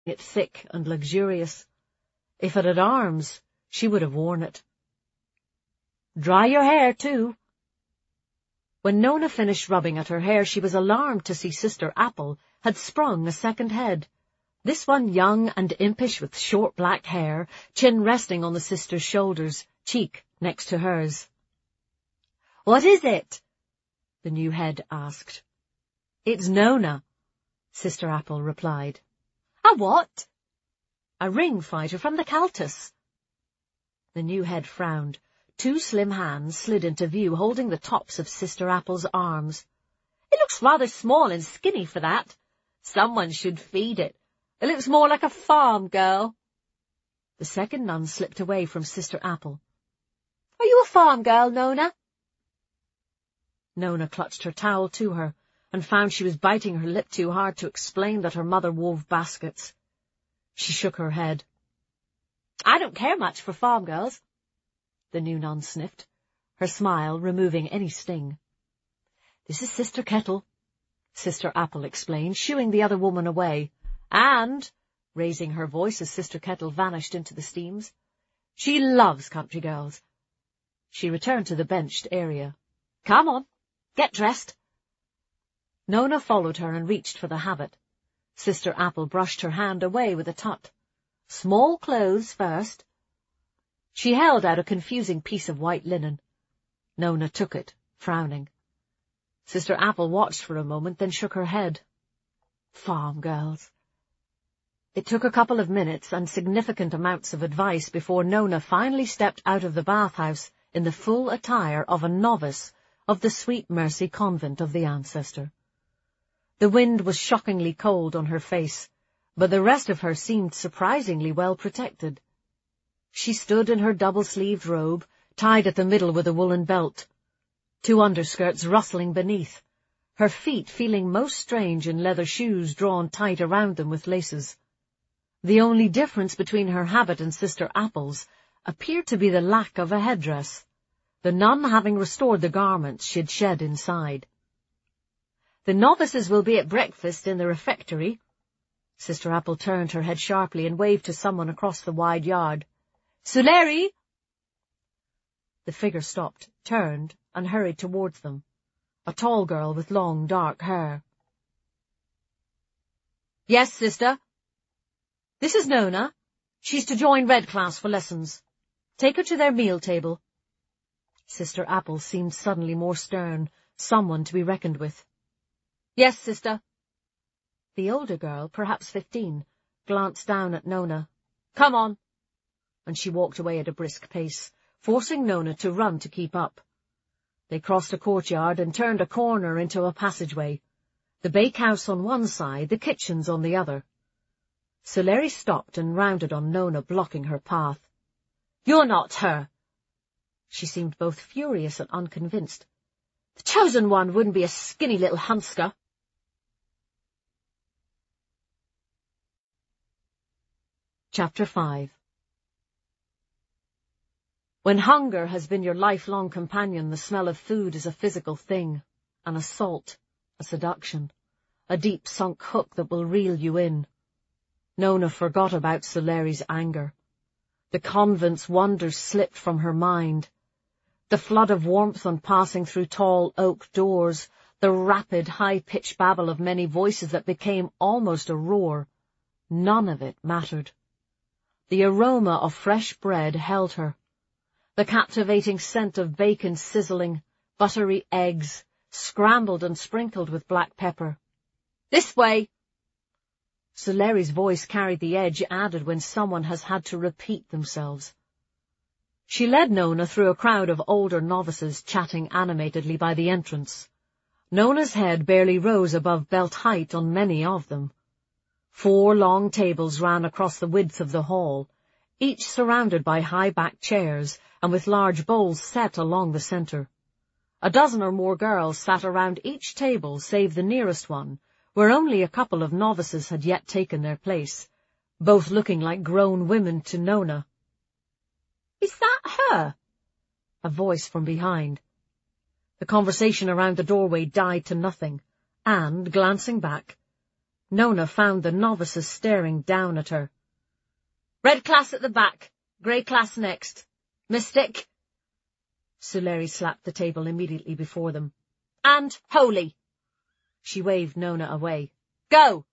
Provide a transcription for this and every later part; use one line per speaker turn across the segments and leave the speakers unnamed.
it thick and luxurious. If it had arms, she would have worn it. Dry your hair, too. When Nona finished rubbing at her hair, she was alarmed to see Sister Apple had sprung a second head, this one young and impish with short black hair, chin resting on the sister's shoulders, cheek next to hers. "What is it?" the new head asked. "It's Nona," Sister Apple replied. "A what?" "A ring fighter from the Kaltus." The new head frowned. Two slim hands slid into view, holding the tops of Sister Apple's arms. "It looks rather small and skinny for that. Someone should feed it. It looks more like a farm girl." The second nun slipped away from Sister Apple. "Are you a farm girl, Nona?" Nona clutched her towel to her and found she was biting her lip too hard to explain that her mother wove baskets. She shook her head. "I don't care much for farm girls," the new nun sniffed, her smile removing any sting. "This is Sister Kettle," Sister Apple explained, shooing the other woman away, and, raising her voice as Sister Kettle vanished into the steams, "she loves country girls." She returned to the benched area. "Come on, get dressed." Nona followed her and reached for the habit. Sister Apple brushed her hand away with a tut. "Small clothes first." She held out a confusing piece of white linen. Nona took it, frowning. Sister Apple watched for a moment, then shook her head. Farm girls. It took a couple of minutes and significant amounts of advice before Nona finally stepped out of the bathhouse in the full attire of a novice of the Sweet Mercy Convent of the Ancestor. The wind was shockingly cold on her face, but the rest of her seemed surprisingly well protected. She stood in her double-sleeved robe, tied at the middle with a woolen belt, two underskirts rustling beneath, her feet feeling most strange in leather shoes drawn tight around them with laces. The only difference between her habit and Sister Apple's appeared to be the lack of a headdress, the nun having restored the garments she had shed inside. "The novices will be at breakfast in the refectory." Sister Apple turned her head sharply and waved to someone across the wide yard. "Suleri!" The figure stopped, turned, and hurried towards them, a tall girl with long, dark hair. "Yes, sister." "This is Nona. She's to join Red Class for lessons. Take her to their meal table." Sister Apple seemed suddenly more stern, someone to be reckoned with. "Yes, sister." The older girl, perhaps 15, glanced down at Nona. "Come on." And she walked away at a brisk pace, forcing Nona to run to keep up. They crossed a courtyard and turned a corner into a passageway, the bakehouse on one side, the kitchens on the other. Suleri stopped and rounded on Nona, blocking her path. "You're not her." She seemed both furious and unconvinced. "The chosen one wouldn't be a skinny little hunsker." Chapter 5. When hunger has been your lifelong companion, the smell of food is a physical thing, an assault, a seduction, a deep-sunk hook that will reel you in. Nona forgot about Suleri's anger. The convent's wonders slipped from her mind. The flood of warmth on passing through tall oak doors, the rapid, high-pitched babble of many voices that became almost a roar, none of it mattered. The aroma of fresh bread held her. The captivating scent of bacon sizzling, buttery eggs, scrambled and sprinkled with black pepper. "This way!" Suleri's voice carried the edge added when someone has had to repeat themselves. She led Nona through a crowd of older novices chatting animatedly by the entrance. Nona's head barely rose above belt height on many of them. 4 long tables ran across the width of the hall, each surrounded by high-backed chairs and with large bowls set along the center. A dozen or more girls sat around each table save the nearest one, where only a couple of novices had yet taken their place, both looking like grown women to Nona. "Is that her?" a voice from behind. The conversation around the doorway died to nothing, and, glancing back, Nona found the novices staring down at her. "Red class at the back, grey class next. Mystic." Suleri slapped the table immediately before them. "And holy." She waved Nona away. "Go!"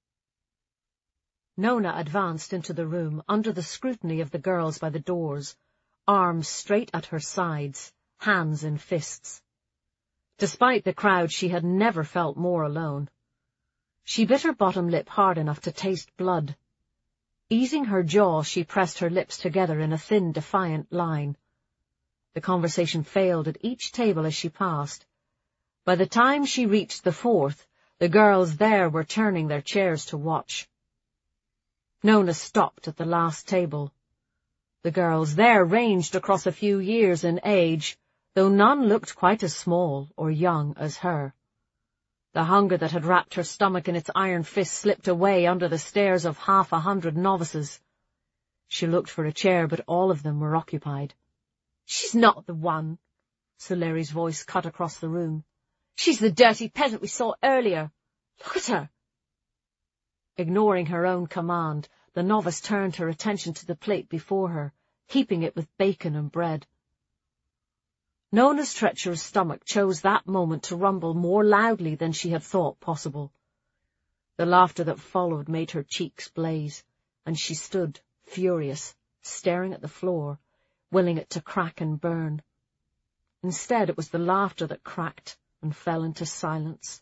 Nona advanced into the room under the scrutiny of the girls by the doors, arms straight at her sides, hands in fists. Despite the crowd, she had never felt more alone. She bit her bottom lip hard enough to taste blood. Easing her jaw, she pressed her lips together in a thin, defiant line. The conversation failed at each table as she passed. By the time she reached the fourth, the girls there were turning their chairs to watch. Nona stopped at the last table. The girls there ranged across a few years in age, though none looked quite as small or young as her. The hunger that had wrapped her stomach in its iron fist slipped away under the stares of 100 novices. She looked for a chair, but all of them were occupied. "She's not the one," Suleri's voice cut across the room. "She's the dirty peasant we saw earlier. Look at her." Ignoring her own command, the novice turned her attention to the plate before her, heaping it with bacon and bread. Nona's treacherous stomach chose that moment to rumble more loudly than she had thought possible. The laughter that followed made her cheeks blaze, and she stood, furious, staring at the floor, willing it to crack and burn. Instead, it was the laughter that cracked and fell into silence.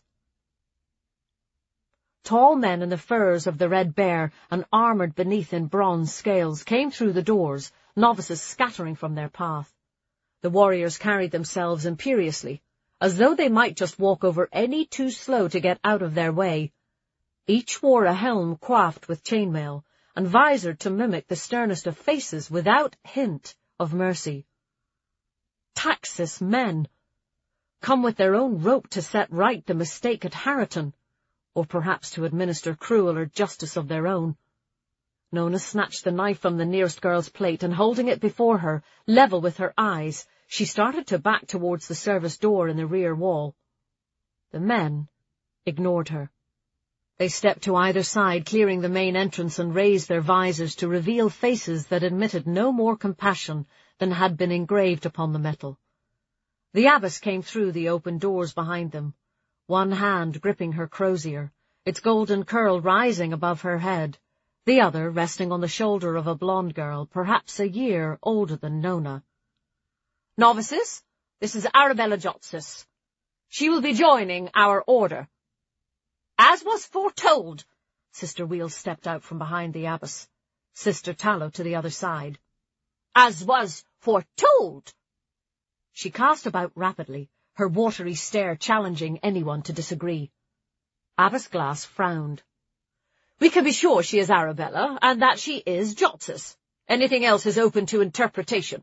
Tall men in the furs of the Red Bear and armoured beneath in bronze scales came through the doors, novices scattering from their path. The warriors carried themselves imperiously, as though they might just walk over any too slow to get out of their way. Each wore a helm coiffed with chainmail, and visored to mimic the sternest of faces without hint of mercy. Taxis men! Come with their own rope to set right the mistake at Harriton, or perhaps to administer crueler justice of their own. Nona snatched the knife from the nearest girl's plate, and holding it before her, level with her eyes, she started to back towards the service door in the rear wall. The men ignored her. They stepped to either side, clearing the main entrance, and raised their visors to reveal faces that admitted no more compassion than had been engraved upon the metal. The abbess came through the open doors behind them, one hand gripping her crozier, its golden curl rising above her head, the other resting on the shoulder of a blonde girl, perhaps a year older than Nona. "Novices, this is Arabella Jotsis. She will be joining our order." "As was foretold," Sister Wheel stepped out from behind the abbess, Sister Tallow to the other side. "As was foretold." She cast about rapidly, her watery stare challenging anyone to disagree. Abbess Glass frowned. "We can be sure she is Arabella, and that she is Jotsis. Anything else is open to interpretation."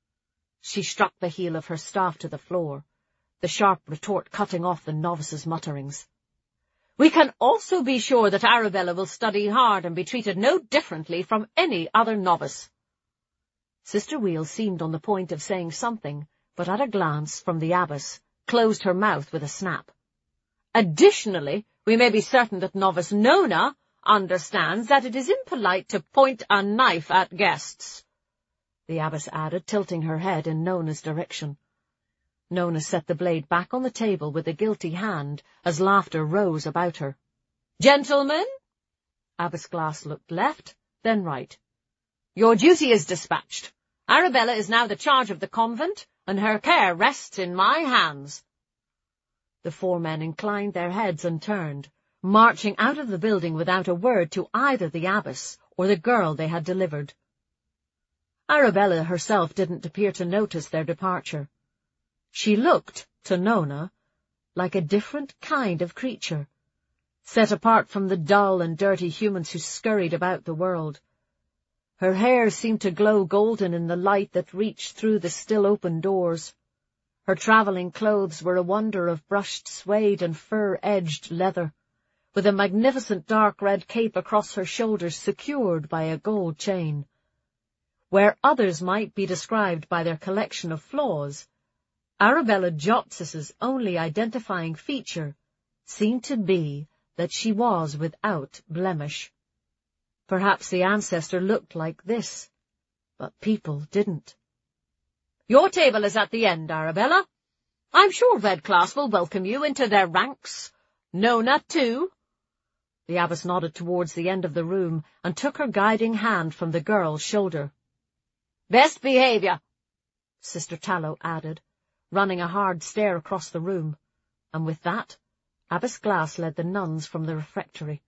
She struck the heel of her staff to the floor, the sharp retort cutting off the novice's mutterings. "We can also be sure that Arabella will study hard and be treated no differently from any other novice." Sister Wheel seemed on the point of saying something, but at a glance from the abbess, closed her mouth with a snap. "Additionally, we may be certain that novice Nona understands that it is impolite to point a knife at guests," the abbess added, tilting her head in Nona's direction. Nona set the blade back on the table with a guilty hand as laughter rose about her. "Gentlemen," Abbess Glass looked left, then right. "Your duty is dispatched. Arabella is now the charge of the convent, and her care rests in my hands." The four men inclined their heads and turned, marching out of the building without a word to either the abbess or the girl they had delivered. Arabella herself didn't appear to notice their departure. She looked, to Nona, like a different kind of creature, set apart from the dull and dirty humans who scurried about the world. Her hair seemed to glow golden in the light that reached through the still open doors. Her travelling clothes were a wonder of brushed suede and fur-edged leather, with a magnificent dark red cape across her shoulders secured by a gold chain. Where others might be described by their collection of flaws, Arabella Jotsis's only identifying feature seemed to be that she was without blemish. Perhaps the ancestor looked like this, but people didn't. "Your table is at the end, Arabella. I'm sure Red Class will welcome you into their ranks. Nona, too." The abbess nodded towards the end of the room and took her guiding hand from the girl's shoulder. "Best behaviour," Sister Tallow added, running a hard stare across the room, and with that, Abbess Glass led the nuns from the refectory.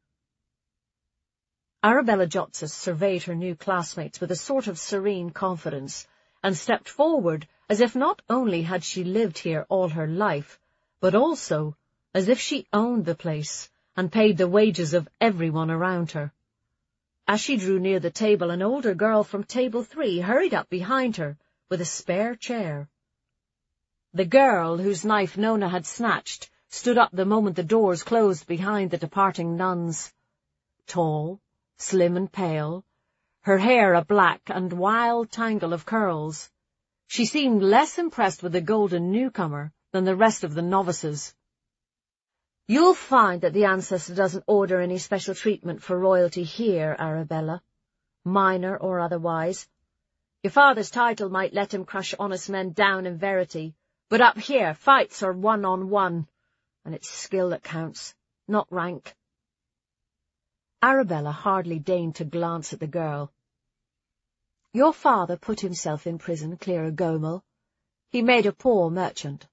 Arabella Jotsis surveyed her new classmates with a sort of serene confidence, and stepped forward as if not only had she lived here all her life, but also as if she owned the place and paid the wages of everyone around her. As she drew near the table, an older girl from table 3 hurried up behind her with a spare chair. The girl, whose knife Nona had snatched, stood up the moment the doors closed behind the departing nuns. Tall, slim and pale, her hair a black and wild tangle of curls, she seemed less impressed with the golden newcomer than the rest of the novices. "You'll find that the ancestor doesn't order any special treatment for royalty here, Arabella, minor or otherwise. Your father's title might let him crush honest men down in verity, but up here fights are one-on-one, and it's skill that counts, not rank." Arabella hardly deigned to glance at the girl. "Your father put himself in prison, Clara Gomel. He made a poor merchant."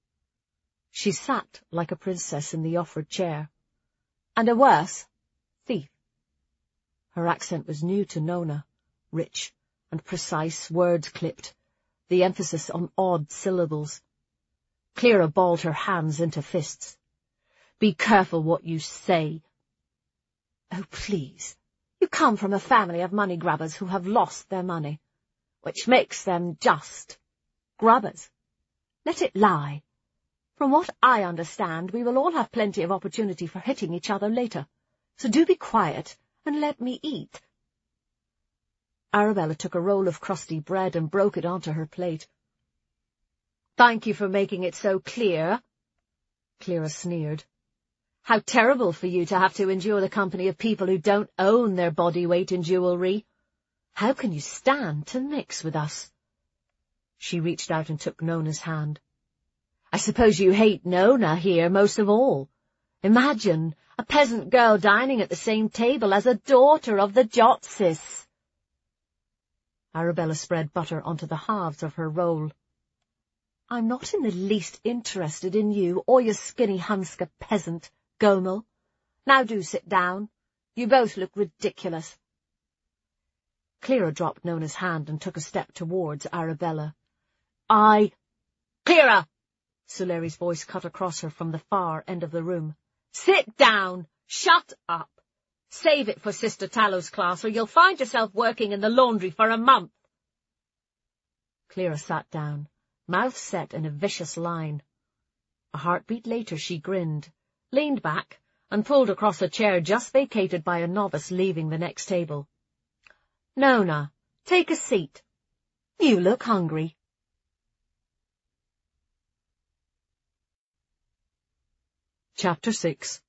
She sat like a princess in the offered chair. "And a worse, thief." Her accent was new to Nona, rich and precise, words clipped, the emphasis on odd syllables. Clara balled her hands into fists. "Be careful what you say." "Oh, please. You come from a family of money grubbers who have lost their money, which makes them just grubbers. Let it lie. From what I understand, we will all have plenty of opportunity for hitting each other later, so do be quiet and let me eat." Arabella took a roll of crusty bread and broke it onto her plate. "Thank you for making it so clear," Clara sneered. "How terrible for you to have to endure the company of people who don't own their body weight in jewellery. How can you stand to mix with us?" She reached out and took Nona's hand. "I suppose you hate Nona here most of all. Imagine a peasant girl dining at the same table as a daughter of the Jotsis." Arabella spread butter onto the halves of her roll. "I'm not in the least interested in you or your skinny Hunska peasant, Gomel. Now do sit down. You both look ridiculous." Clara dropped Nona's hand and took a step towards Arabella. "Clara!" Suleri's voice cut across her from the far end of the room. "Sit down! Shut up! Save it for Sister Tallow's class, or you'll find yourself working in the laundry for a month." Clara sat down, mouth set in a vicious line. A heartbeat later she grinned, leaned back, and pulled across a chair just vacated by a novice leaving the next table. "Nona, take a seat. You look hungry." Chapter 6.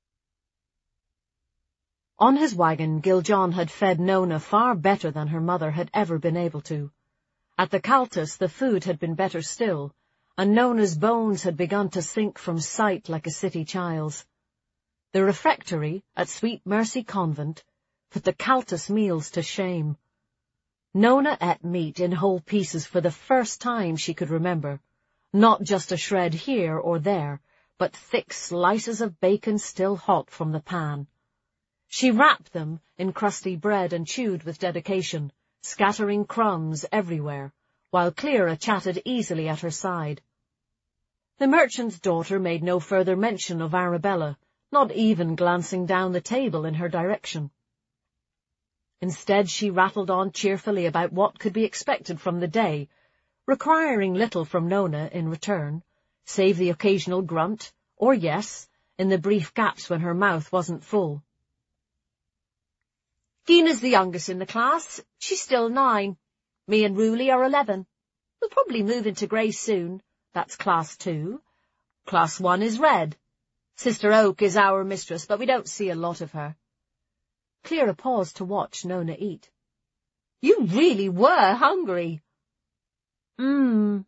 On his wagon, Giljon had fed Nona far better than her mother had ever been able to. At the Caltas the food had been better still, and Nona's bones had begun to sink from sight like a city child's. The refectory at Sweet Mercy Convent put the Caltas meals to shame. Nona ate meat in whole pieces for the first time she could remember, not just a shred here or there, but thick slices of bacon still hot from the pan. She wrapped them in crusty bread and chewed with dedication, scattering crumbs everywhere, while Clara chatted easily at her side. The merchant's daughter made no further mention of Arabella, not even glancing down the table in her direction. Instead, she rattled on cheerfully about what could be expected from the day, requiring little from Nona in return, save the occasional grunt, or yes, in the brief gaps when her mouth wasn't full. "Gina's the youngest in the class. She's still 9. Me and Ruli are 11. We'll probably move into grey soon. That's class 2. Class 1 is red. Sister Oak is our mistress, but we don't see a lot of her. Clara paused to watch Nona eat. You really were hungry. Our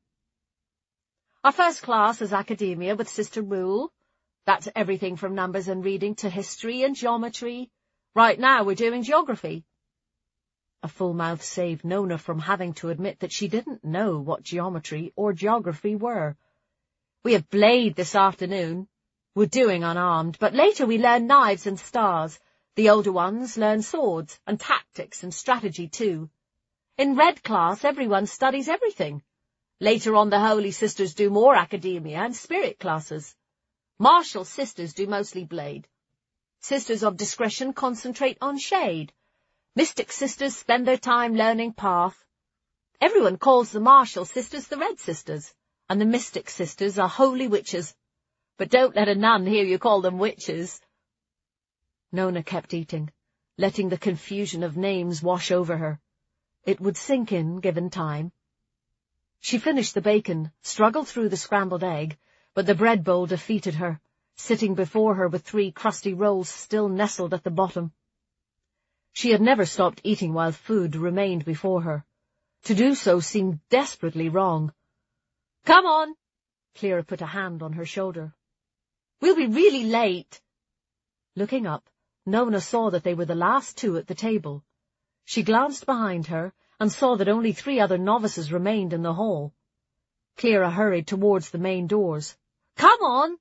first class is academia with Sister Rule. That's everything from numbers and reading to history and geometry. Right now we're doing geography. A full mouth saved Nona from having to admit that she didn't know what geometry or geography were. We have blade this afternoon. We're doing unarmed, but later we learn knives and stars. The older ones learn swords and tactics and strategy too. In Red class, everyone studies everything. Later on, the Holy Sisters do more academia and spirit classes. Martial Sisters do mostly blade. Sisters of Discretion concentrate on shade. Mystic Sisters spend their time learning path. Everyone calls the Martial Sisters the Red Sisters, and the Mystic Sisters are holy witches. But don't let a nun hear you call them witches. Nona kept eating, letting the confusion of names wash over her. It would sink in, given time. She finished the bacon, struggled through the scrambled egg, but the bread bowl defeated her, sitting before her with 3 crusty rolls still nestled at the bottom. She had never stopped eating while food remained before her. To do so seemed desperately wrong. Come on! Clara put a hand on her shoulder. We'll be really late. Looking up, Nona saw that they were the last 2 at the table. She glanced behind her and saw that only 3 other novices remained in the hall. Clara hurried towards the main doors. Come on!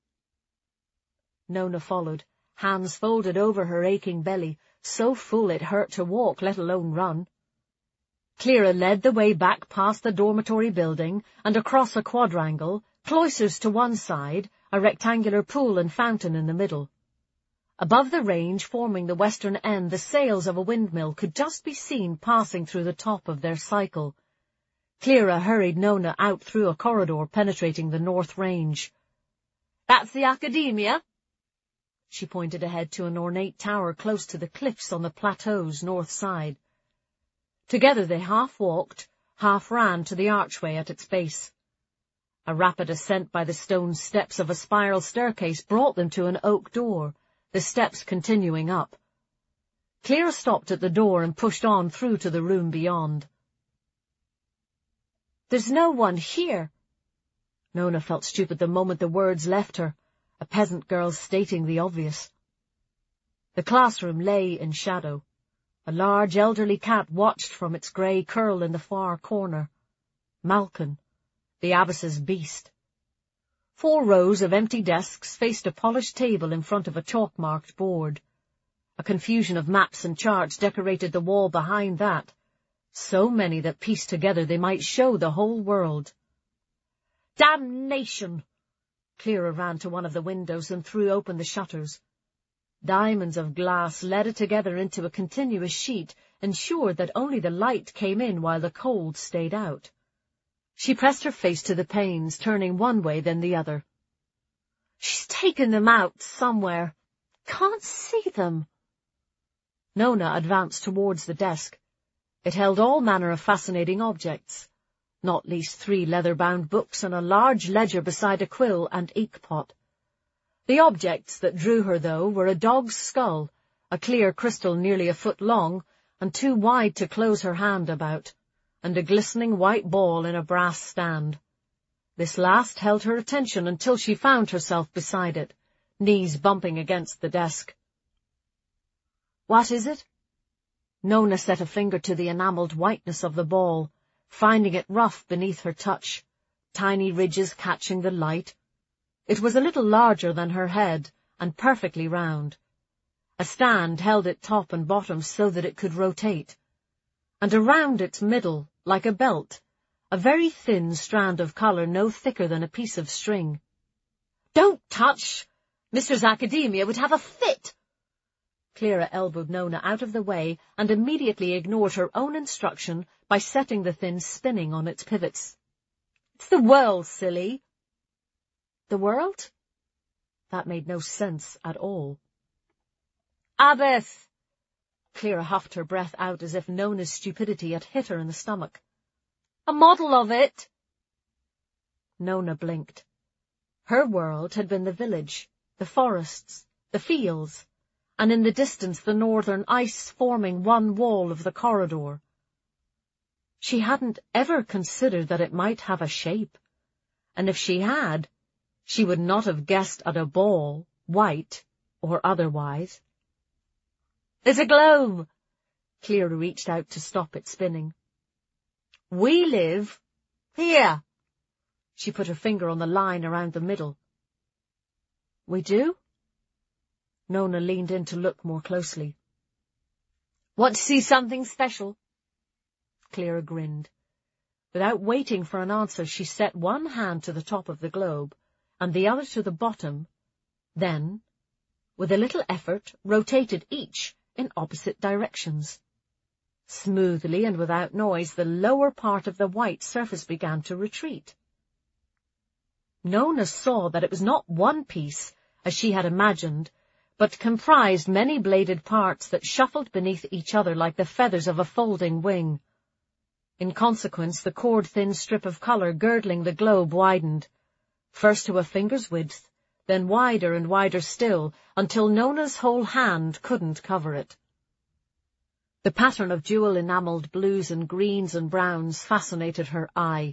Nona followed, hands folded over her aching belly, so full it hurt to walk, let alone run. Clara led the way back past the dormitory building and across a quadrangle, cloisters to one side, a rectangular pool and fountain in the middle. Above the range forming the western end, the sails of a windmill could just be seen passing through the top of their cycle. Clara hurried Nona out through a corridor penetrating the north range. That's the Academia. She pointed ahead to an ornate tower close to the cliffs on the plateau's north side. Together they half walked, half ran to the archway at its base. A rapid ascent by the stone steps of a spiral staircase brought them to an oak door, the steps continuing up. Clara stopped at the door and pushed on through to the room beyond. There's no one here. Nona felt stupid the moment the words left her, a peasant girl stating the obvious. The classroom lay in shadow. A large elderly cat watched from its grey curl in the far corner. Malkin, the abbess's beast. 4 rows of empty desks faced a polished table in front of a chalk-marked board. A confusion of maps and charts decorated the wall behind that, so many that pieced together they might show the whole world. Damnation! Clara ran to one of the windows and threw open the shutters. Diamonds of glass led it together into a continuous sheet, ensured that only the light came in while the cold stayed out. She pressed her face to the panes, turning one way then the other. She's taken them out somewhere. Can't see them. Nona advanced towards the desk. It held all manner of fascinating objects, not least 3 leather-bound books and a large ledger beside a quill and ink pot. The objects that drew her, though, were a dog's skull, a clear crystal nearly a foot long and too wide to close her hand about, and a glistening white ball in a brass stand. This last held her attention until she found herself beside it, knees bumping against the desk. What is it? Nona set a finger to the enamelled whiteness of the ball, finding it rough beneath her touch, tiny ridges catching the light. It was a little larger than her head, and perfectly round. A stand held it top and bottom so that it could rotate, and around its middle, like a belt, a very thin strand of colour no thicker than a piece of string. Don't touch! Mistress Academia would have a fit! Clara elbowed Nona out of the way and immediately ignored her own instruction by setting the thing spinning on its pivots. It's the world, silly. The world? That made no sense at all. Abbess! Clara huffed her breath out as if Nona's stupidity had hit her in the stomach. A model of it! Nona blinked. Her world had been the village, the forests, the fields, and in the distance the northern ice forming one wall of the corridor. She hadn't ever considered that it might have a shape, and if she had, she would not have guessed at a ball, white or otherwise. "There's a globe!" Clara reached out to stop it spinning. "We live here." She put her finger on the line around the middle. "We do?" Nona leaned in to look more closely. "Want to see something special?" Clara grinned. Without waiting for an answer, she set one hand to the top of the globe and the other to the bottom, then, with a little effort, rotated each in opposite directions. Smoothly and without noise, the lower part of the white surface began to retreat. Nona saw that it was not one piece, as she had imagined, but comprised many bladed parts that shuffled beneath each other like the feathers of a folding wing. In consequence, the cord-thin strip of colour girdling the globe widened, first to a finger's width, then wider and wider still, until Nona's whole hand couldn't cover it. The pattern of jewel-enamelled blues and greens and browns fascinated her eye.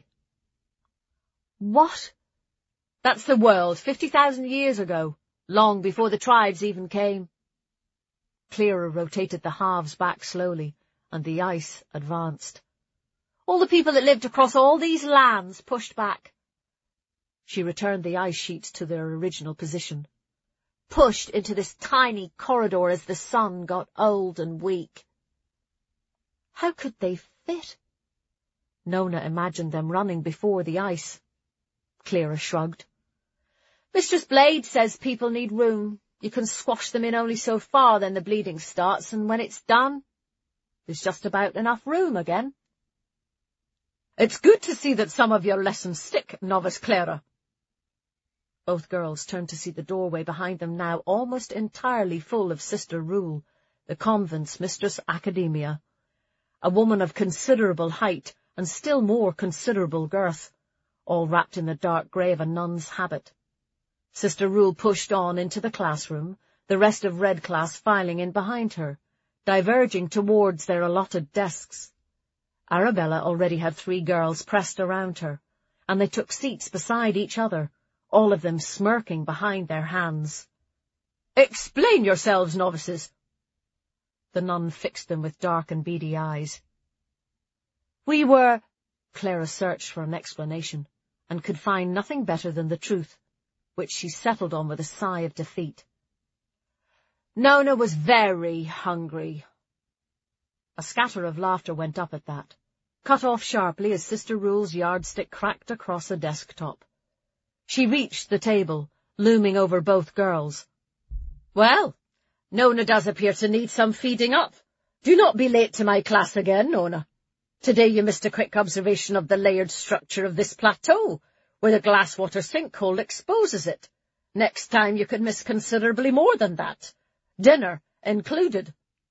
"What?" "That's the world 50,000 years ago, long before the tribes even came." Clara rotated the halves back slowly, and the ice advanced. "All the people that lived across all these lands pushed back." She returned the ice sheets to their original position. "Pushed into this tiny corridor as the sun got old and weak." How could they fit? Nona imagined them running before the ice. Clara shrugged. "Mistress Blade says people need room. You can squash them in only so far, then the bleeding starts, and when it's done, there's just about enough room again." "It's good to see that some of your lessons stick, Novice Clara." Both girls turned to see the doorway behind them now almost entirely full of Sister Rule, the convent's Mistress Academia, a woman of considerable height and still more considerable girth, all wrapped in the dark grey of a nun's habit. Sister Rule pushed on into the classroom, the rest of Red Class filing in behind her, diverging towards their allotted desks. Arabella already had 3 girls pressed around her, and they took seats beside each other, all of them smirking behind their hands. "Explain yourselves, novices." The nun fixed them with dark and beady eyes. "We were—" Clara searched for an explanation, and could find nothing better than the truth, which she settled on with a sigh of defeat. "Nona was very hungry." A scatter of laughter went up at that, cut off sharply as Sister Rule's yardstick cracked across a desktop. She reached the table, looming over both girls. "Well, Nona does appear to need some feeding up. Do not be late to my class again, Nona. Today you missed a quick observation of the layered structure of this plateau, where the glasswater sinkhole exposes it. Next time you could miss considerably more than that. Dinner included."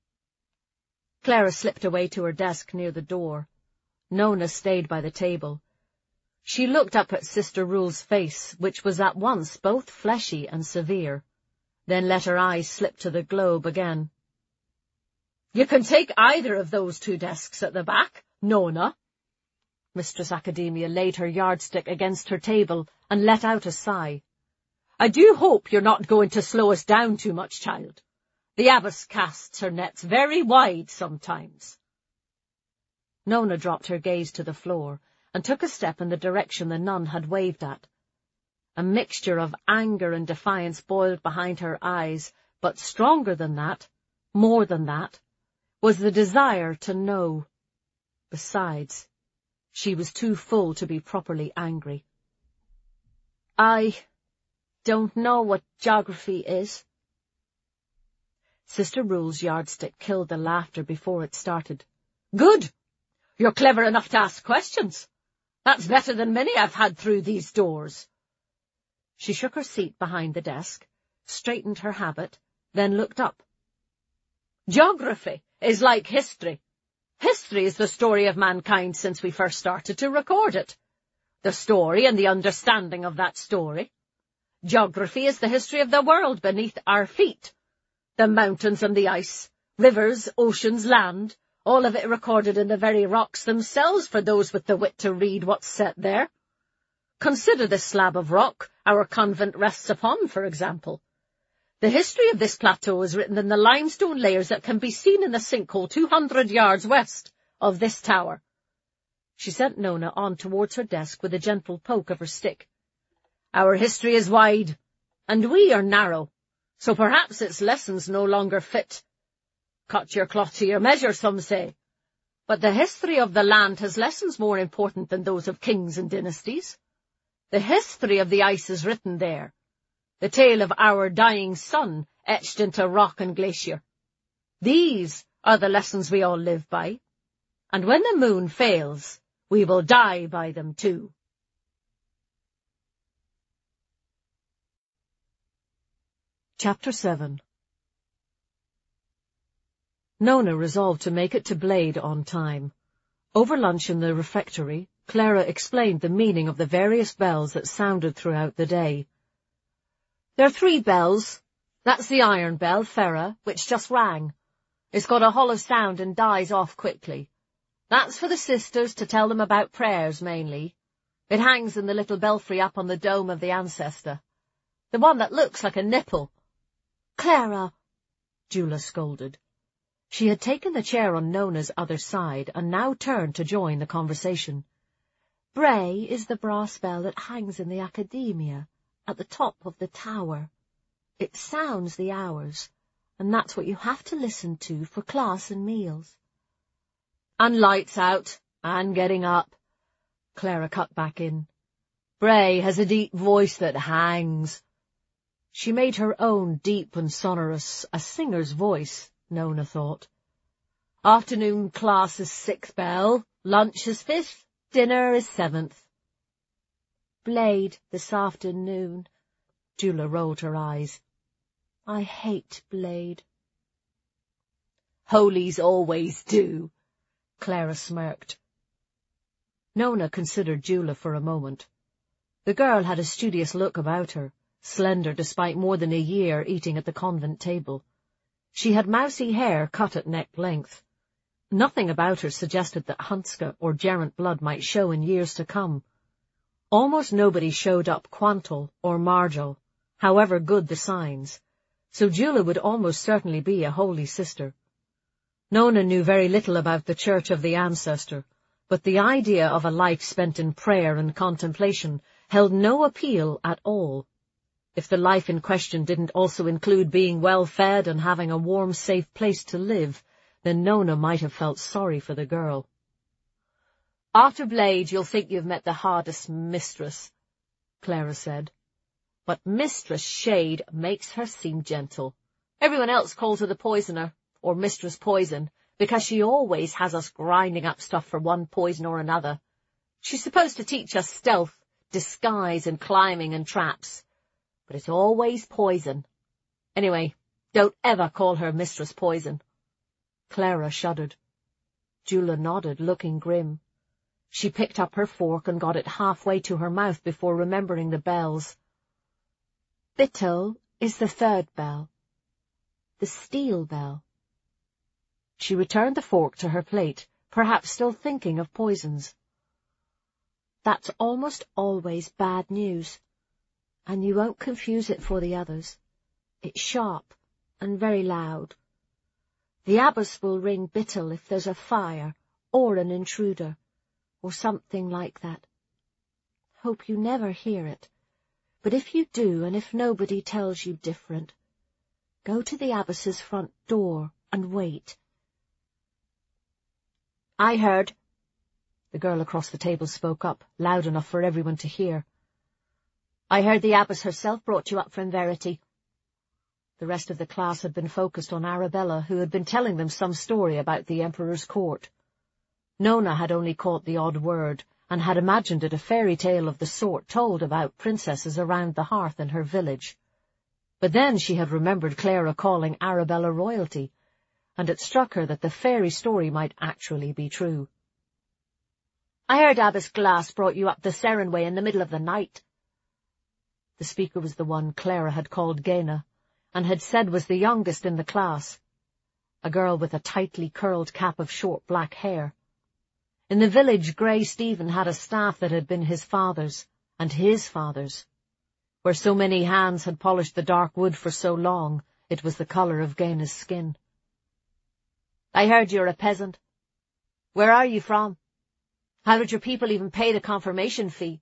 Clara slipped away to her desk near the door. Nona stayed by the table. She looked up at Sister Rule's face, which was at once both fleshy and severe, then let her eyes slip to the globe again. "You can take either of those 2 desks at the back, Nona." Mistress Academia laid her yardstick against her table and let out a sigh. "I do hope you're not going to slow us down too much, child. The abbess casts her nets very wide sometimes." Nona dropped her gaze to the floor and took a step in the direction the nun had waved at. A mixture of anger and defiance boiled behind her eyes, but stronger than that, more than that, was the desire to know. Besides, she was too full to be properly angry. "I don't know what geography is." Sister Rule's yardstick killed the laughter before it started. "Good! You're clever enough to ask questions. That's better than many I've had through these doors." She shook her seat behind the desk, straightened her habit, then looked up. "Geography is like history. History is the story of mankind since we first started to record it. The story and the understanding of that story. Geography is the history of the world beneath our feet. The mountains and the ice, rivers, oceans, land, all of it recorded in the very rocks themselves for those with the wit to read what's set there. Consider this slab of rock our convent rests upon, for example. The history of this plateau is written in the limestone layers that can be seen in the sinkhole 200 yards west of this tower. She sent Nona on towards her desk with a gentle poke of her stick. Our history is wide, and we are narrow, so perhaps its lessons no longer fit. Cut your cloth to your measure, some say. But the history of the land has lessons more important than those of kings and dynasties. The history of the ice is written there, the tale of our dying sun etched into rock and glacier. These are the lessons we all live by, and when the moon fails, we will die by them too. Chapter 7. Nona resolved to make it to Blade on time. Over lunch in the refectory, Clara explained the meaning of the various bells that sounded throughout the day. There are 3 bells. That's the iron bell, Ferra, which just rang. It's got a hollow sound and dies off quickly. That's for the sisters to tell them about prayers, mainly. It hangs in the little belfry up on the dome of the ancestor. The one that looks like a nipple. Clara, Jula scolded. She had taken the chair on Nona's other side and now turned to join the conversation. Bray is the brass bell that hangs in the Academia, at the top of the tower. It sounds the hours, and that's what you have to listen to for class and meals. And lights out, and getting up. Clara cut back in. Bray has a deep voice that hangs. She made her own deep and sonorous, a singer's voice, Nona thought. Afternoon class is 6th bell, lunch is 5th, dinner is 7th. Blade this afternoon. Jula rolled her eyes. I hate Blade. Holies always do, Clara smirked. Nona considered Jula for a moment. The girl had a studious look about her, slender despite more than a year eating at the convent table. She had mousy hair cut at neck length. Nothing about her suggested that Hunska or Geraint blood might show in years to come. Almost nobody showed up Quantal or Margil, however good the signs, so Jula would almost certainly be a holy sister. Nona knew very little about the Church of the Ancestor, but the idea of a life spent in prayer and contemplation held no appeal at all. If the life in question didn't also include being well-fed and having a warm, safe place to live, then Nona might have felt sorry for the girl. After Blade, you'll think you've met the hardest mistress, Clara said. But Mistress Shade makes her seem gentle. Everyone else calls her the Poisoner, or Mistress Poison, because she always has us grinding up stuff for one poison or another. She's supposed to teach us stealth, disguise, and climbing and traps. But it's always poison. Anyway, don't ever call her Mistress Poison. Clara shuddered. Jula nodded, looking grim. She picked up her fork and got it halfway to her mouth before remembering the bells. Bittel is the 3rd bell. The steel bell. She returned the fork to her plate, perhaps still thinking of poisons. That's almost always bad news. And you won't confuse it for the others. It's sharp and very loud. The abbess will ring Bittel if there's a fire or an intruder, or something like that. Hope you never hear it, but if you do, and if nobody tells you different, go to the abbess's front door and wait. I heard. The girl across the table spoke up, loud enough for everyone to hear. I heard the abbess herself brought you up from Verity. The rest of the class had been focused on Arabella, who had been telling them some story about the Emperor's court. Nona had only caught the odd word, and had imagined it a fairy tale of the sort told about princesses around the hearth in her village. But then she had remembered Clara calling Arabella royalty, and it struck her that the fairy story might actually be true. I heard Abbess Glass brought you up the Seren way in the middle of the night. The speaker was the one Clara had called Gaina, and had said was the youngest in the class, a girl with a tightly curled cap of short black hair. In the village, Grey Stephen had a staff that had been his father's, and his father's. Where so many hands had polished the dark wood for so long, it was the colour of Gaina's skin. "I heard you're a peasant. Where are you from? How did your people even pay the confirmation fee?"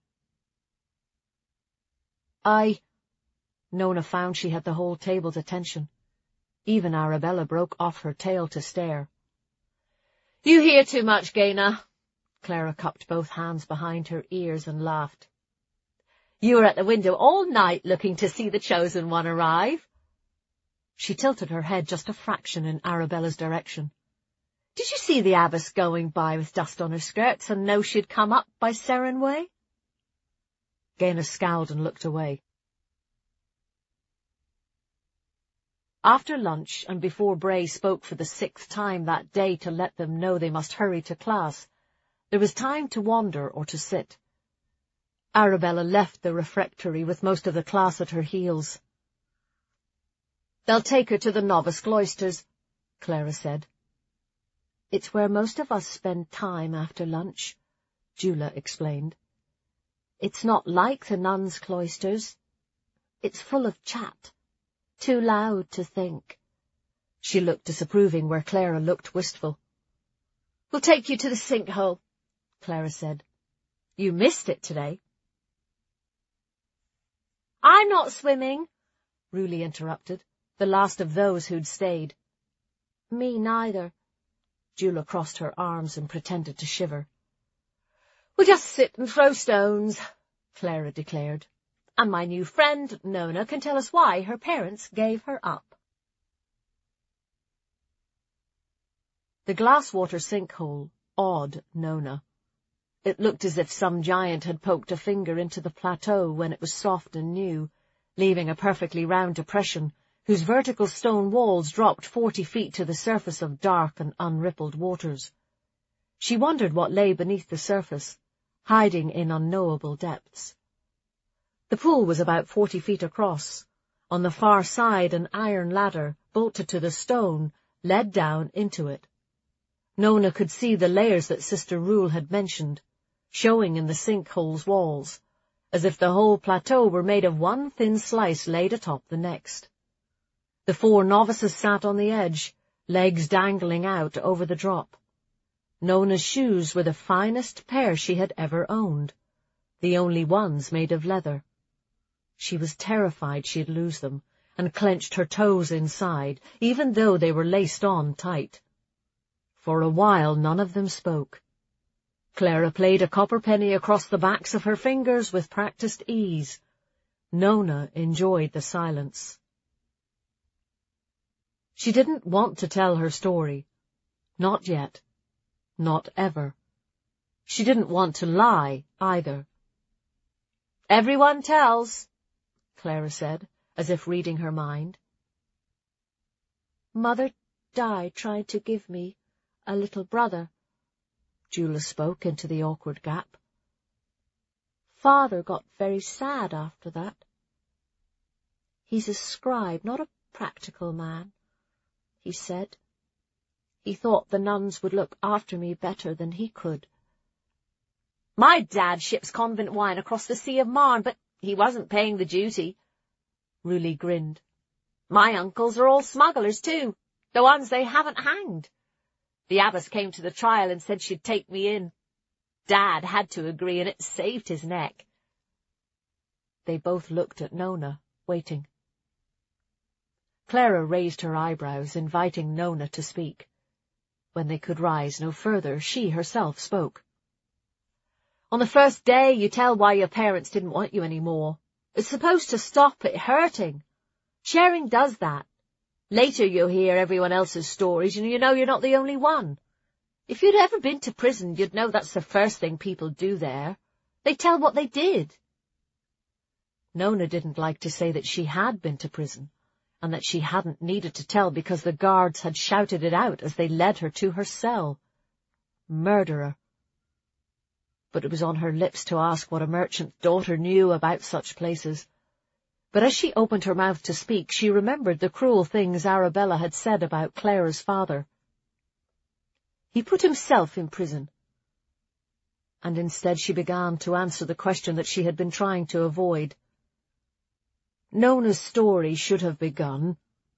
Nona found she had the whole table's attention. Even Arabella broke off her tale to stare. "You hear too much, Gaina." Clara cupped both hands behind her ears and laughed. "You were at the window all night looking to see the chosen one arrive." She tilted her head just a fraction in Arabella's direction. "Did you see the abbess going by with dust on her skirts and know she'd come up by Seren way?" Gaina scowled and looked away. After lunch, and before Bray spoke for the 6th time that day to let them know they must hurry to class, there was time to wander or to sit. Arabella left the refectory with most of the class at her heels. "They'll take her to the novice cloisters," Clara said. "It's where most of us spend time after lunch," Jula explained. "It's not like the nuns' cloisters. It's full of chat. Too loud to think." She looked disapproving where Clara looked wistful. "We'll take you to the sinkhole," Clara said. "You missed it today." "I'm not swimming," Ruli interrupted, the last of those who'd stayed. "Me neither." Jula crossed her arms and pretended to shiver. "We'll just sit and throw stones," Clara declared. "And my new friend, Nona, can tell us why her parents gave her up." The glass-water sinkhole awed Nona. It looked as if some giant had poked a finger into the plateau when it was soft and new, leaving a perfectly round depression whose vertical stone walls dropped 40 feet to the surface of dark and unrippled waters. She wondered what lay beneath the surface, hiding in unknowable depths. The pool was about 40 feet across. On the far side, an iron ladder, bolted to the stone, led down into it. Nona could see the layers that Sister Rule had mentioned, showing in the sinkhole's walls, as if the whole plateau were made of one thin slice laid atop the next. The 4 novices sat on the edge, legs dangling out over the drop. Nona's shoes were the finest pair she had ever owned, the only ones made of leather. She was terrified she'd lose them, and clenched her toes inside, even though they were laced on tight. For a while none of them spoke. Clara played a copper penny across the backs of her fingers with practiced ease. Nona enjoyed the silence. She didn't want to tell her story. Not yet. Not ever. She didn't want to lie, either. "Everyone tells," Clara said, as if reading her mind. "Mother died trying to give me a little brother," Jula spoke into the awkward gap. "Father got very sad after that. He's a scribe, not a practical man, he said. He thought the nuns would look after me better than he could." "My dad ships convent wine across the Sea of Marne, but he wasn't paying the duty." Ruli grinned. "My uncles are all smugglers, too, the ones they haven't hanged. The abbess came to the trial and said she'd take me in. Dad had to agree, and it saved his neck." They both looked at Nona, waiting. Clara raised her eyebrows, inviting Nona to speak. When they could rise no further, she herself spoke. "On the first day, you tell why your parents didn't want you anymore. It's supposed to stop it hurting. Sharing does that. Later you'll hear everyone else's stories, and you know you're not the only one. If you'd ever been to prison, you'd know that's the first thing people do there. They tell what they did." Nona didn't like to say that she had been to prison, and that she hadn't needed to tell because the guards had shouted it out as they led her to her cell. Murderer. But it was on her lips to ask what a merchant's daughter knew about such places, But as she opened her mouth to speak, she remembered the cruel things Arabella had said about Clara's father. He put himself in prison. And instead she began to answer the question that she had been trying to avoid. Nona's story should have begun.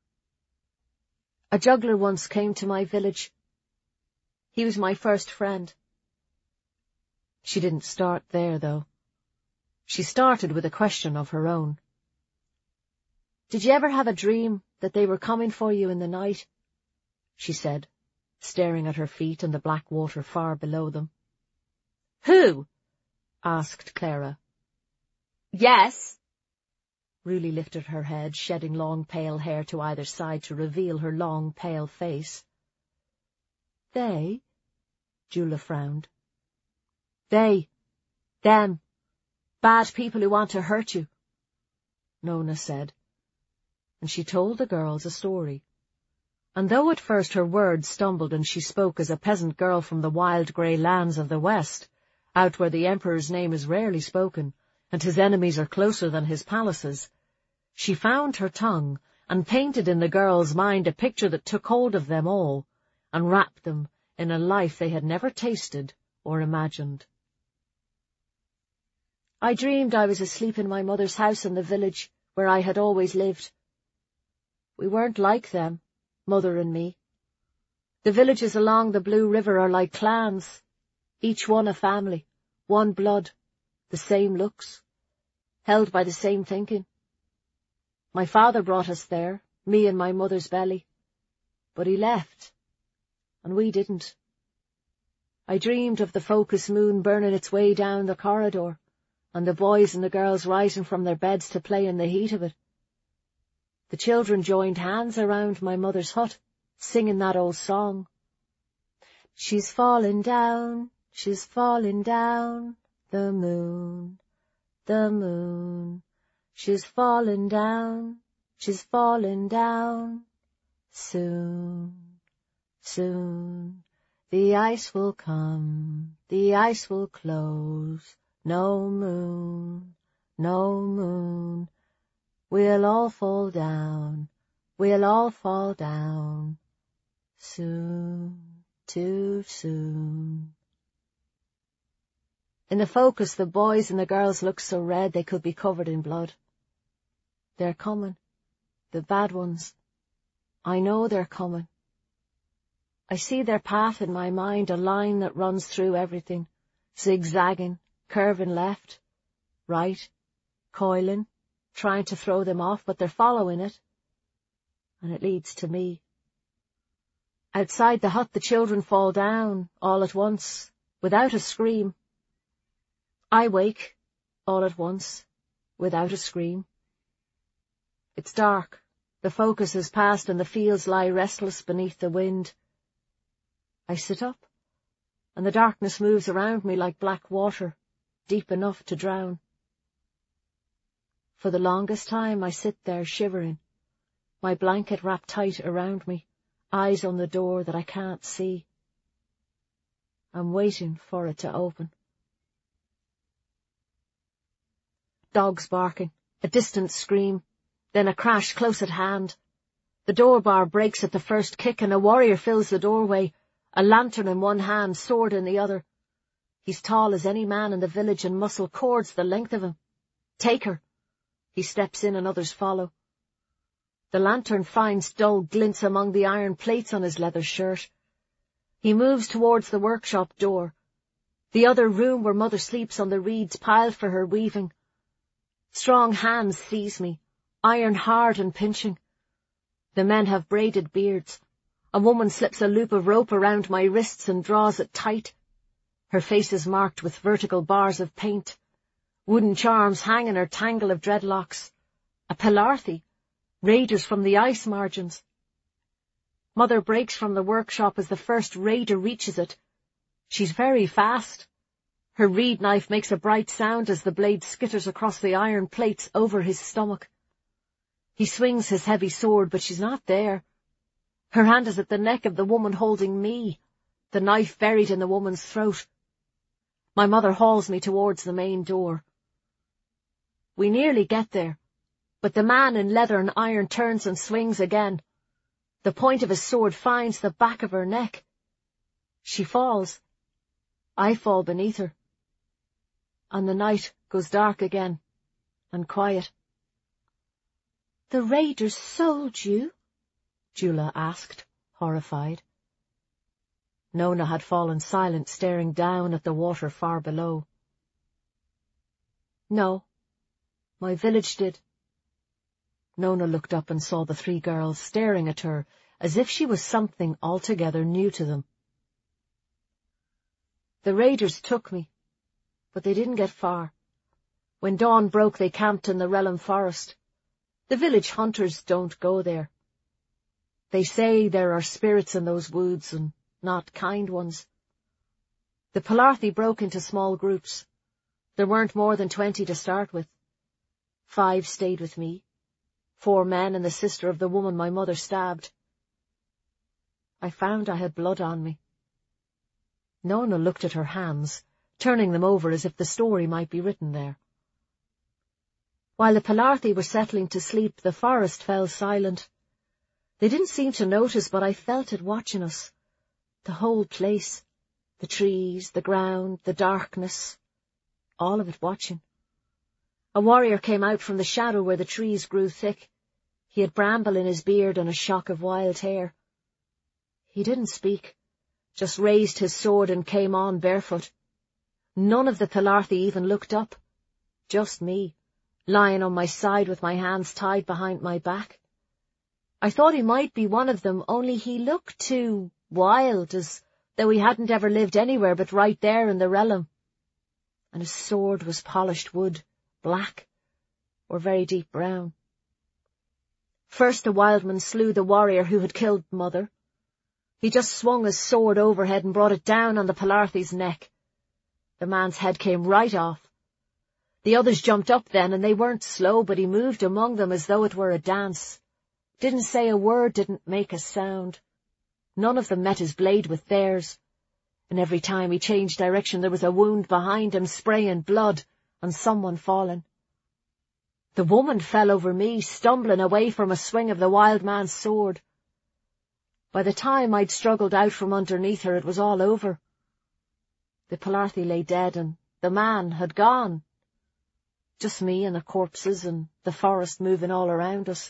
A juggler once came to my village. He was my first friend. She didn't start there, though. She started with a question of her own. Did you ever have a dream that they were coming for you in the night? She said, staring at her feet and the black water far below them. Who? Asked Clara. Yes. Ruli lifted her head, shedding long pale hair to either side to reveal her long pale face. They? Jula frowned. They. Them. Bad people who want to hurt you, Nona said. And she told the girls a story. And though at first her words stumbled and she spoke as a peasant girl from the wild grey lands of the West, out where the Emperor's name is rarely spoken, and his enemies are closer than his palaces, she found her tongue and painted in the girls' mind a picture that took hold of them all and wrapped them in a life they had never tasted or imagined. I dreamed I was asleep in my mother's house in the village where I had always lived. We weren't like them, Mother and me. The villages along the Blue River are like clans, each one a family, one blood, the same looks, held by the same thinking. My father brought us there, me in my mother's belly, but he left, and we didn't. I dreamed of the focus moon burning its way down the corridor, and the boys and the girls rising from their beds to play in the heat of it. The children joined hands around my mother's hut, singing that old song. She's falling down, the moon, she's falling down, soon, soon, the ice will come, the ice will close, no moon, we'll all fall down, soon, too soon. In the focus, the boys and the girls looked so red they could be covered in blood. They're coming, the bad ones. I know they're coming. I see their path in my mind, a line that runs through everything, zigzagging, curving left, right, coiling, trying to throw them off, but they're following it, and it leads to me. Outside the hut, the children fall down, all at once, without a scream. I wake, all at once, without a scream. It's dark, the focus has passed, and the fields lie restless beneath the wind. I sit up, and the darkness moves around me like black water, deep enough to drown. For the longest time I sit there shivering, my blanket wrapped tight around me, eyes on the door that I can't see. I'm waiting for it to open. Dogs barking, a distant scream, then a crash close at hand. The door bar breaks at the first kick, and a warrior fills the doorway, a lantern in one hand, sword in the other. He's tall as any man in the village and muscle cords the length of him. Take her. He steps in and others follow. The lantern finds dull glints among the iron plates on his leather shirt. He moves towards the workshop door, the other room where Mother sleeps on the reeds piled for her weaving. Strong hands seize me, iron hard and pinching. The men have braided beards. A woman slips a loop of rope around my wrists and draws it tight. Her face is marked with vertical bars of paint. Wooden charms hang in her tangle of dreadlocks. A Pilarthi, raiders from the ice margins. Mother breaks from the workshop as the first raider reaches it. She's very fast. Her reed knife makes a bright sound as the blade skitters across the iron plates over his stomach. He swings his heavy sword, but she's not there. Her hand is at the neck of the woman holding me, the knife buried in the woman's throat. My mother hauls me towards the main door. We nearly get there, But the man in leather and iron turns and swings again. The point of his sword finds the back of her neck. She falls. I fall beneath her. And the night goes dark again, and quiet. "The raiders sold you?" Jula asked, horrified. Nona had fallen silent, staring down at the water far below. "No, my village did." Nona looked up and saw the three girls staring at her as if she was something altogether new to them. "The raiders took me, but they didn't get far. When dawn broke, they camped in the Relum forest. The village hunters don't go there. They say there are spirits in those woods, and not kind ones. The Palarthi broke into small groups. There weren't more than 20 to start with. 5 stayed with me, 4 men and the sister of the woman my mother stabbed. I found I had blood on me." Nona looked at her hands, turning them over as if the story might be written there. While the Palarthi were settling to sleep, the forest fell silent. They didn't seem to notice, but I felt it watching us. The whole place, the trees, the ground, the darkness, all of it watching. A warrior came out from the shadow where the trees grew thick. He had bramble in his beard and a shock of wild hair. He didn't speak, just raised his sword and came on barefoot. None of the Palarthi even looked up. Just me, lying on my side with my hands tied behind my back. I thought he might be one of them, only he looked too wild, as though he hadn't ever lived anywhere but right there in the Relum. And his sword was polished wood, black, or very deep brown. First the wildman slew the warrior who had killed Mother. He just swung his sword overhead and brought it down on the Palarthi's neck. The man's head came right off. The others jumped up then, and they weren't slow, but he moved among them as though it were a dance. Didn't say a word, didn't make a sound. None of them met his blade with theirs. And every time he changed direction there was a wound behind him, spraying blood, and someone falling. The woman fell over me, stumbling away from a swing of the wild man's sword. By the time I'd struggled out from underneath her, it was all over. The Palarthi lay dead, and the man had gone. Just me and the corpses, and the forest moving all around us.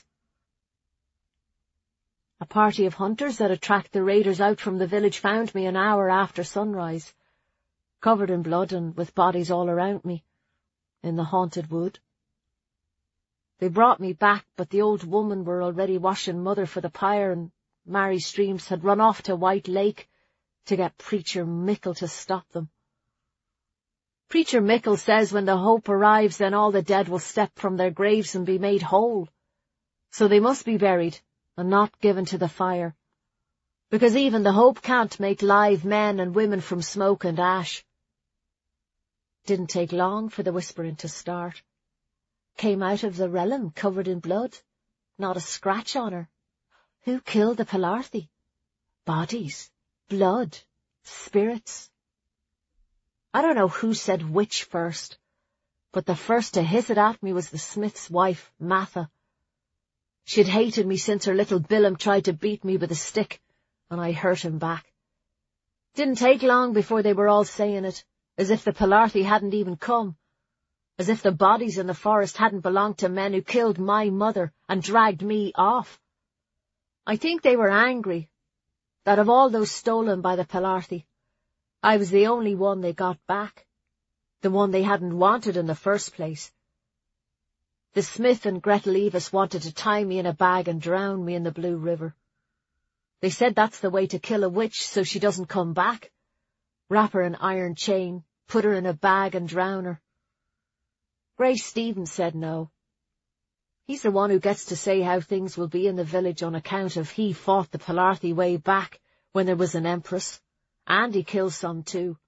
A party of hunters that had tracked the raiders out from the village found me an hour after sunrise, covered in blood and with bodies all around me, in the haunted wood. They brought me back, but the old woman were already washing Mother for the pyre, and Mary Streams had run off to White Lake to get Preacher Mickle to stop them. Preacher Mickle says when the hope arrives, then all the dead will step from their graves and be made whole. So they must be buried and not given to the fire, because even the hope can't make live men and women from smoke and ash. Didn't take long for the whispering to start. Came out of the Relum covered in blood, not a scratch on her. Who killed the Palarthi? Bodies, blood, spirits. I don't know who said which first, but the first to hiss it at me was the smith's wife, Matha. She'd hated me since her little Billum tried to beat me with a stick, and I hurt him back. Didn't take long before they were all saying it, as if the Palarthi hadn't even come, as if the bodies in the forest hadn't belonged to men who killed my mother and dragged me off. I think they were angry that of all those stolen by the Palarthi, I was the only one they got back, the one they hadn't wanted in the first place. The smith and Gretel Evis wanted to tie me in a bag and drown me in the Blue River. They said that's the way to kill a witch so she doesn't come back. Wrap her in iron chain, put her in a bag and drown her. Gray Stevens said no. He's the one who gets to say how things will be in the village on account of he fought the Palarthi way back when there was an empress, and he killed some too.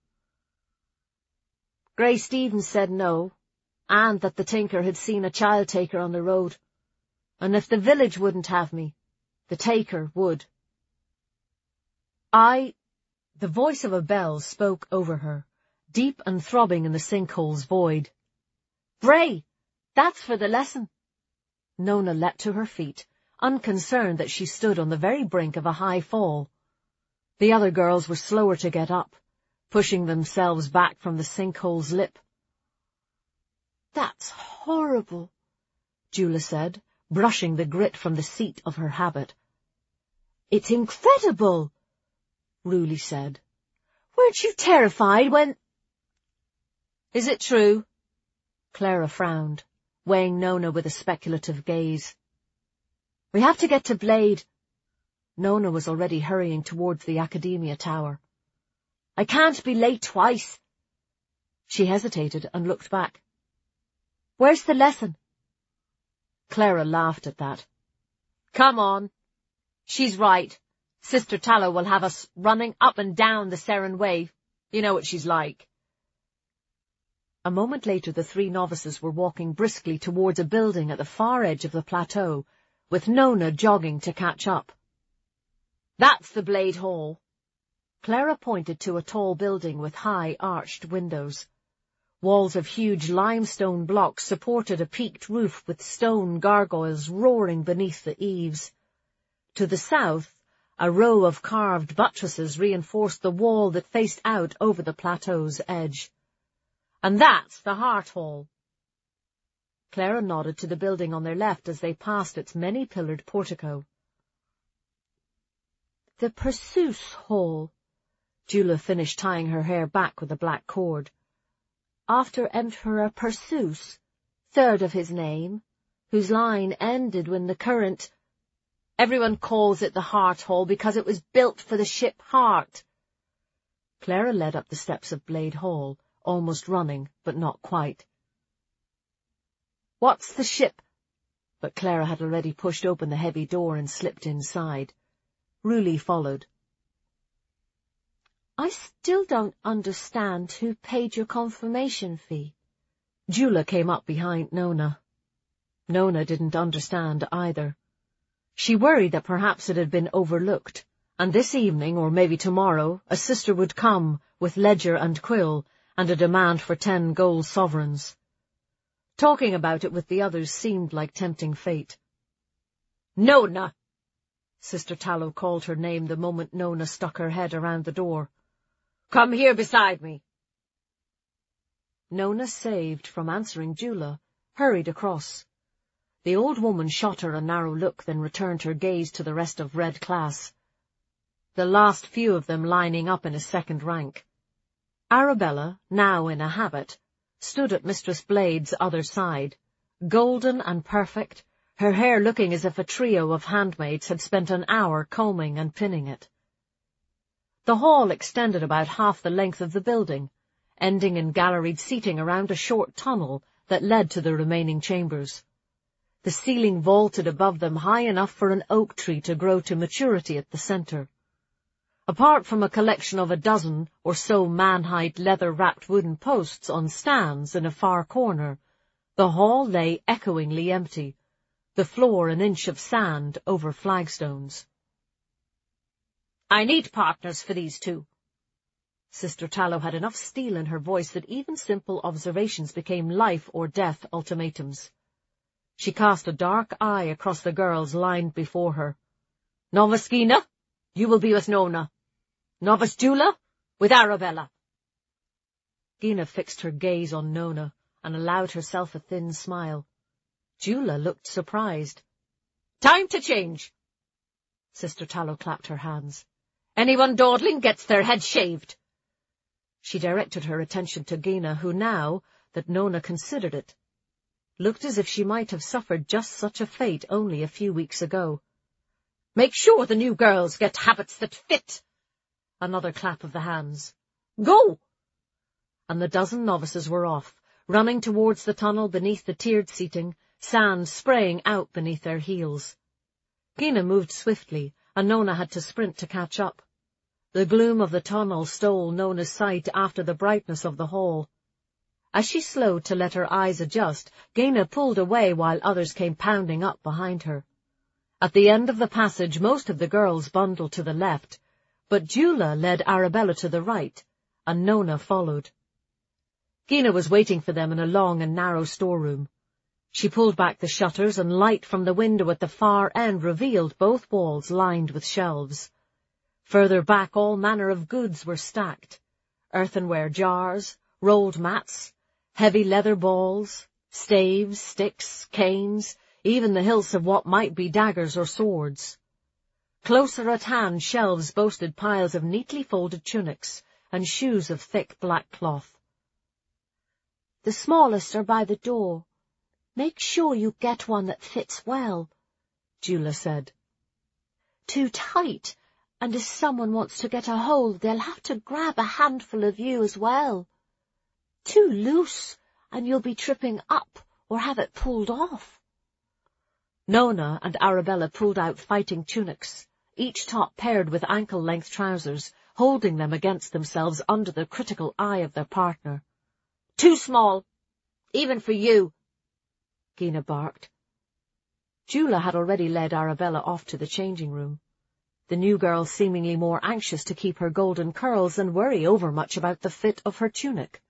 Gray Stevens said no, and that the tinker had seen a child taker on the road, and if the village wouldn't have me, the taker would. The voice of a bell spoke over her, deep and throbbing in the sinkhole's void. Bray, that's for the lesson. Nona leapt to her feet, unconcerned that she stood on the very brink of a high fall. The other girls were slower to get up, pushing themselves back from the sinkhole's lip. "That's horrible," Jula said, brushing the grit from the seat of her habit. "It's incredible," Ruli said. "Weren't you terrified when—" "Is it true?" Clara frowned, weighing Nona with a speculative gaze. "We have to get to Blade." Nona was already hurrying towards the Academia Tower. "I can't be late twice." She hesitated and looked back. "Where's the lesson?" Clara laughed at that. "Come on. She's right. Sister Tallow will have us running up and down the Seren Way. You know what she's like." A moment later the 3 novices were walking briskly towards a building at the far edge of the plateau, with Nona jogging to catch up. "That's the Blade Hall." Clara pointed to a tall building with high, arched windows. Walls of huge limestone blocks supported a peaked roof with stone gargoyles roaring beneath the eaves. To the south, a row of carved buttresses reinforced the wall that faced out over the plateau's edge. "And that's the Heart Hall." Clara nodded to the building on their left as they passed its many-pillared portico. "The Perseus Hall." Jula finished tying her hair back with a black cord. "After Emperor Perseus, 3rd of his name, whose line ended when the current—" "Everyone calls it the Heart Hall because it was built for the ship Heart." Clara led up the steps of Blade Hall, almost running, but not quite. "What's the ship?" But Clara had already pushed open the heavy door and slipped inside. Ruli followed. "I still don't understand who paid your confirmation fee." Jula came up behind Nona. Nona didn't understand either. She worried that perhaps it had been overlooked, and this evening, or maybe tomorrow, a sister would come with ledger and quill and a demand for 10 gold sovereigns. Talking about it with the others seemed like tempting fate. "Nona!" Sister Tallow called her name the moment Nona stuck her head around the door. "Come here beside me." Nona, saved from answering Jula, hurried across. The old woman shot her a narrow look, then returned her gaze to the rest of Red Class, the last few of them lining up in a second rank. Arabella, now in a habit, stood at Mistress Blade's other side, golden and perfect, her hair looking as if a trio of handmaids had spent an hour combing and pinning it. The hall extended about half the length of the building, ending in galleried seating around a short tunnel that led to the remaining chambers. The ceiling vaulted above them high enough for an oak tree to grow to maturity at the centre. Apart from a collection of a dozen or so man-height leather-wrapped wooden posts on stands in a far corner, the hall lay echoingly empty, the floor an inch of sand over flagstones. "I need partners for these 2. Sister Tallow had enough steel in her voice that even simple observations became life-or-death ultimatums. She cast a dark eye across the girls lined before her. "Novice Gina, you will be with Nona. Novice Jula, with Arabella." Gina fixed her gaze on Nona and allowed herself a thin smile. Jula looked surprised. "Time to change." Sister Tallow clapped her hands. "Anyone dawdling gets their head shaved." She directed her attention to Gina, who now, that Nona considered it, looked as if she might have suffered just such a fate only a few weeks ago. "Make sure the new girls get habits that fit." Another clap of the hands. "Go!" And the dozen novices were off, running towards the tunnel beneath the tiered seating, sand spraying out beneath their heels. Gina moved swiftly, and Nona had to sprint to catch up. The gloom of the tunnel stole Nona's sight after the brightness of the hall. As she slowed to let her eyes adjust, Gina pulled away while others came pounding up behind her. At the end of the passage most of the girls bundled to the left, but Jula led Arabella to the right, and Nona followed. Gina was waiting for them in a long and narrow storeroom. She pulled back the shutters, and light from the window at the far end revealed both walls lined with shelves. Further back all manner of goods were stacked: earthenware jars, rolled mats, heavy leather balls, staves, sticks, canes, even the hilts of what might be daggers or swords. Closer at hand, shelves boasted piles of neatly folded tunics and shoes of thick black cloth.
"The smallest are by the door. Make sure you get one that fits well,"
Jula said.
"Too tight, and if someone wants to get a hold, they'll have to grab a handful of you as well. Too loose, and you'll be tripping up or have it pulled off."
Nona and Arabella pulled out fighting tunics, each top paired with ankle-length trousers, holding them against themselves under the critical eye of their partner.
"Too small, even for you,"
Gina barked. Jula had already led Arabella off to the changing room, the new girl seemingly more anxious to keep her golden curls than worry overmuch about the fit of her tunic.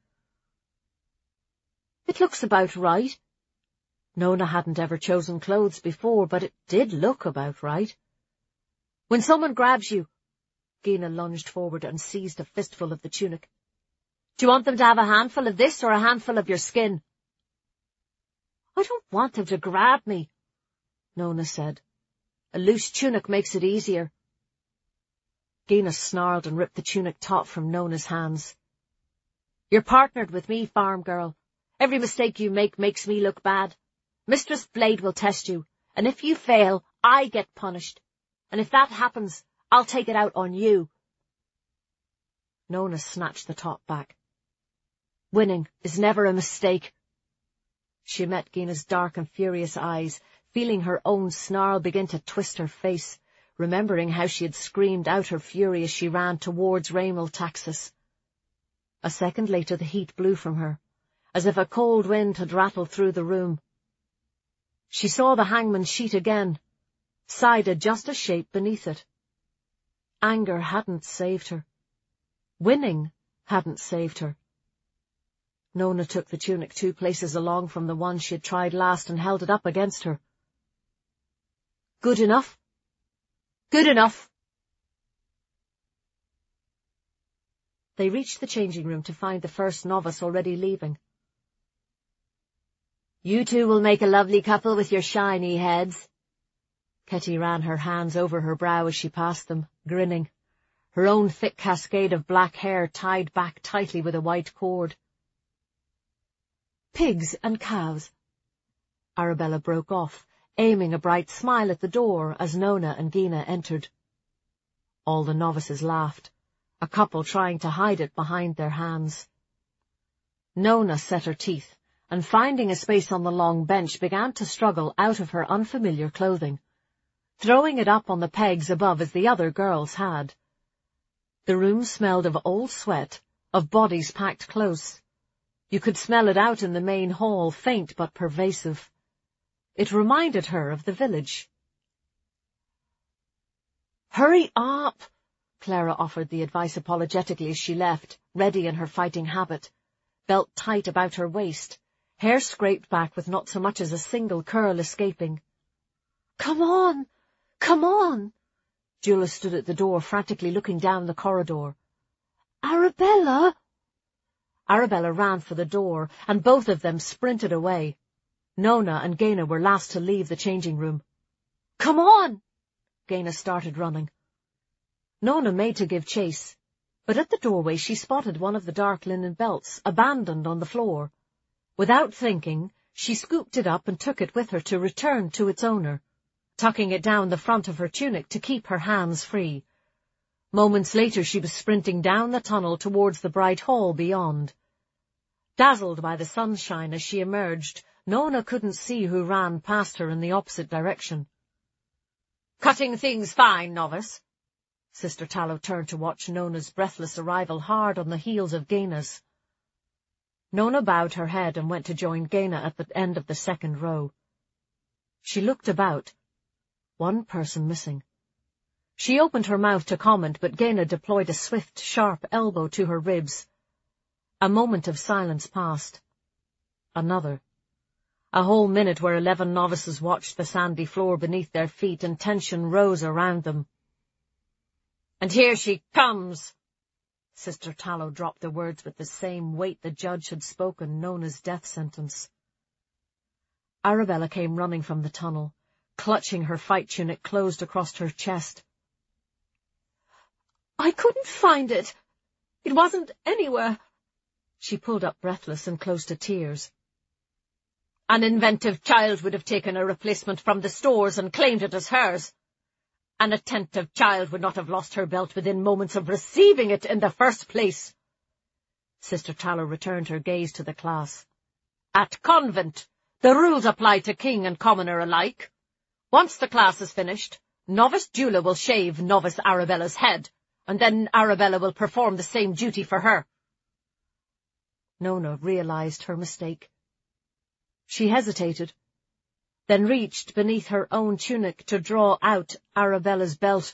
"It looks about right."
Nona hadn't ever chosen clothes before, but it did look about right. "When someone grabs you," Gina lunged forward and seized a fistful of the tunic, "do you want them to have a handful of this or a handful of your skin?"
"I don't want them to grab me,"
Nona said. "A loose tunic makes it easier." Gina snarled and ripped the tunic top from Nona's hands. "You're partnered with me, farm girl. Every mistake you make makes me look bad. Mistress Blade will test you, and if you fail, I get punished. And if that happens, I'll take it out on you." Nona snatched the top back. "Winning is never a mistake." She met Gina's dark and furious eyes, feeling her own snarl begin to twist her face, remembering how she had screamed out her fury as she ran towards Raymel Taxis. A second later the heat blew from her, as if a cold wind had rattled through the room. She saw the hangman's sheet again, sided just a shape beneath it. Anger hadn't saved her. Winning hadn't saved her. Nona took the tunic 2 places along from the one she had tried last and held it up against her. "Good enough? Good enough." They reached the changing room to find the first novice already leaving. "You two will make a lovely couple with your shiny heads." Ketty ran her hands over her brow as she passed them, grinning, her own thick cascade of black hair tied back tightly with a white cord. "Pigs and cows." Arabella broke off, aiming a bright smile at the door as Nona and Gina entered. All the novices laughed, a couple trying to hide it behind their hands. Nona set her teeth, and finding a space on the long bench began to struggle out of her unfamiliar clothing, throwing it up on the pegs above as the other girls had. The room smelled of old sweat, of bodies packed close. You could smell it out in the main hall, faint but pervasive. It reminded her of the village. "Hurry up," Clara offered the advice apologetically as she left, ready in her fighting habit, belt tight about her waist, hair scraped back with not so much as a single curl escaping.
Come on! Come on!"
Jula stood at the door, frantically looking down the corridor.
"Arabella!"
Arabella ran for the door, and both of them sprinted away. Nona and Gaina were last to leave the changing room. "Come on!" Gaina started running. Nona made to give chase, but at the doorway she spotted one of the dark linen belts, abandoned on the floor. Without thinking, she scooped it up and took it with her to return to its owner, tucking it down the front of her tunic to keep her hands free. Moments later she was sprinting down the tunnel towards the bright hall beyond. Dazzled by the sunshine as she emerged, Nona couldn't see who ran past her in the opposite direction. "Cutting things fine, novice." Sister Tallow turned to watch Nona's breathless arrival hard on the heels of Gaina's. Nona bowed her head and went to join Gaina at the end of the second row. She looked about. One person missing. She opened her mouth to comment, but Gaina deployed a swift, sharp elbow to her ribs. A moment of silence passed. Another. A whole minute where 11 novices watched the sandy floor beneath their feet, and tension rose around them. "And here she comes!" Sister Tallow dropped the words with the same weight the judge had spoken Nona's death sentence. Arabella came running from the tunnel, clutching her fight tunic closed across her chest. "I couldn't find it. It wasn't anywhere." She pulled up breathless and close to tears. "An inventive child would have taken a replacement from the stores and claimed it as hers. An attentive child would not have lost her belt within moments of receiving it in the first place." Sister Tallow returned her gaze to the class. "At convent, the rules apply to king and commoner alike. Once the class is finished, Novice Jula will shave Novice Arabella's head, and then Arabella will perform the same duty for her." Nona realized her mistake. She hesitated, then reached beneath her own tunic to draw out Arabella's belt.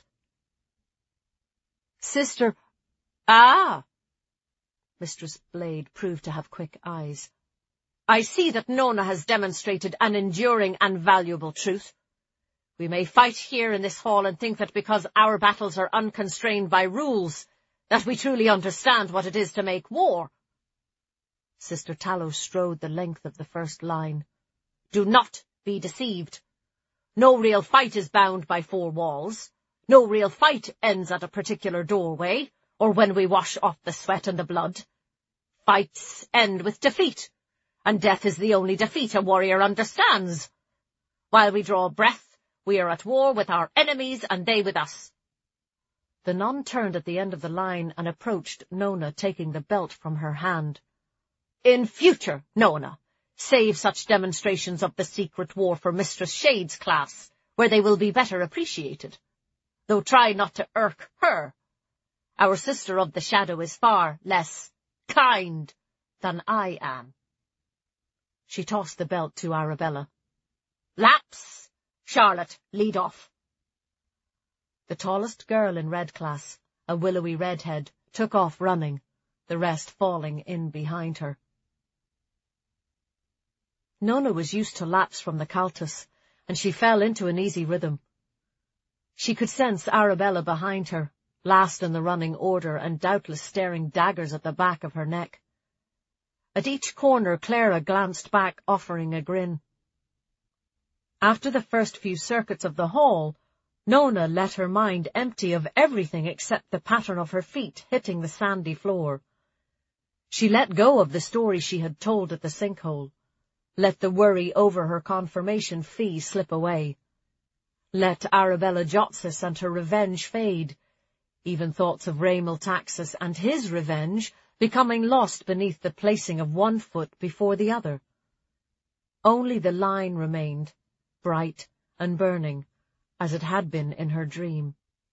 "Sister—" "Ah!" Mistress Blade proved to have quick eyes. "I see that Nona has demonstrated an enduring and valuable truth. We may fight here in this hall and think that because our battles are unconstrained by rules, that we truly understand what it is to make war." Sister Tallow strode the length of the first line. "Do not be deceived. No real fight is bound by 4 walls. No real fight ends at a particular doorway, or when we wash off the sweat and the blood. Fights end with defeat, and death is the only defeat a warrior understands. While we draw breath, we are at war with our enemies and they with us." The nun turned at the end of the line and approached Nona, taking the belt from her hand. "In future, Nona, save such demonstrations of the secret war for Mistress Shade's class, where they will be better appreciated. Though try not to irk her. Our sister of the shadow is far less kind than I am." She tossed the belt to Arabella. "Laps! Charlotte, lead off." The tallest girl in red class, a willowy redhead, took off running, the rest falling in behind her. Nona was used to laps from the Cultus, and she fell into an easy rhythm. She could sense Arabella behind her, last in the running order, and doubtless staring daggers at the back of her neck. At each corner Clara glanced back, offering a grin. After the first few circuits of the hall, Nona let her mind empty of everything except the pattern of her feet hitting the sandy floor. She let go of the story she had told at the sinkhole. Let the worry over her confirmation fee slip away. Let Arabella Jotsis and her revenge fade, even thoughts of Raymel Taxus and his revenge becoming lost beneath the placing of one foot before the other. Only the line remained, bright and burning, as it had been in her dream.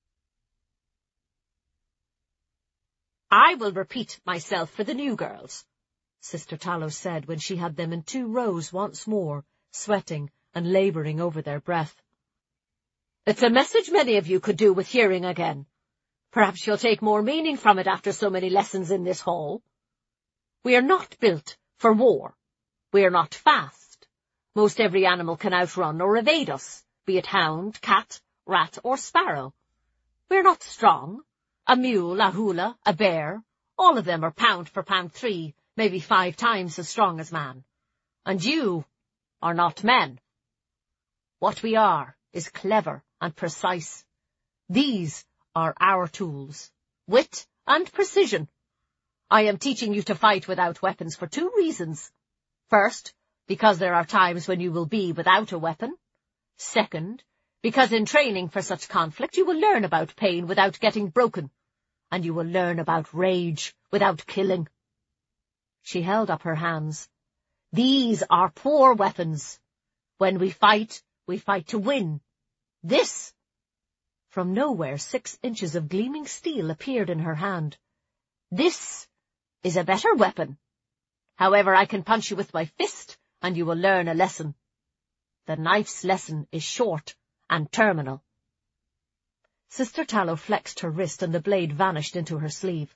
"I will repeat myself for the new girls," Sister Tallow said when she had them in 2 rows once more, sweating and labouring over their breath. "It's a message many of you could do with hearing again. Perhaps you'll take more meaning from it after so many lessons in this hall. We are not built for war. We are not fast. Most every animal can outrun or evade us, be it hound, cat, rat, or sparrow. We are not strong. A mule, a hula, a bear, all of them are pound for pound 3, maybe 5 times as strong as man. And you are not men. What we are is clever and precise. These are our tools, wit and precision. I am teaching you to fight without weapons for 2 reasons. First, because there are times when you will be without a weapon. Second, because in training for such conflict you will learn about pain without getting broken, and you will learn about rage without killing. She held up her hands. These are poor weapons. When we fight to win. This. From nowhere 6 inches of gleaming steel appeared in her hand. This is a better weapon. However, I can punch you with my fist, and you will learn a lesson. The knife's lesson is short and terminal. Sister Tallow flexed her wrist, and the blade vanished into her sleeve.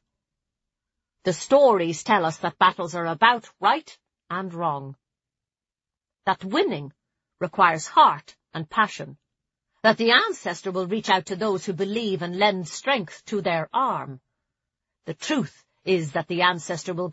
The stories tell us that battles are about right and wrong. that winning requires heart and passion, that the ancestor will reach out to those who believe and lend strength to their arm. The truth is that the ancestor will